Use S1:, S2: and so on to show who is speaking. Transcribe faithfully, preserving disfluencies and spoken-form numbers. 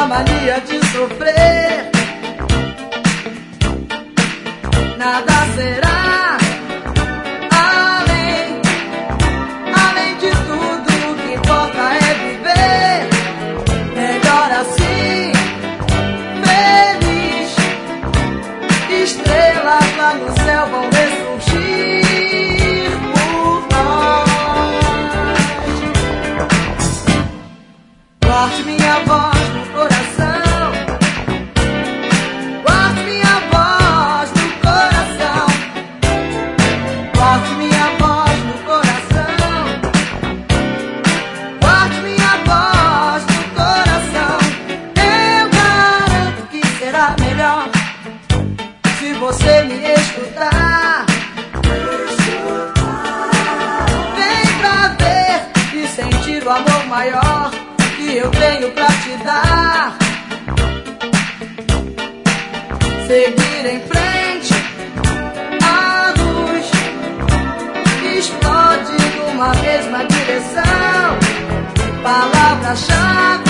S1: mania de sofrer. Nada será além, além de tudo. O que importa é viver. Melhor assim, feliz. Estrelas lá no céu vão ressurgir por nós. Guarde minha voz no coração. Guarde minha voz no coração. Guarde minha voz no coração. Guarde minha voz no coração. Eu garanto que será melhor se você me escutar. Vem pra ver e sentir o amor maior que eu tenho pra te dar. Seguir em frente, a luz explode numa mesma direção. Palavra-chave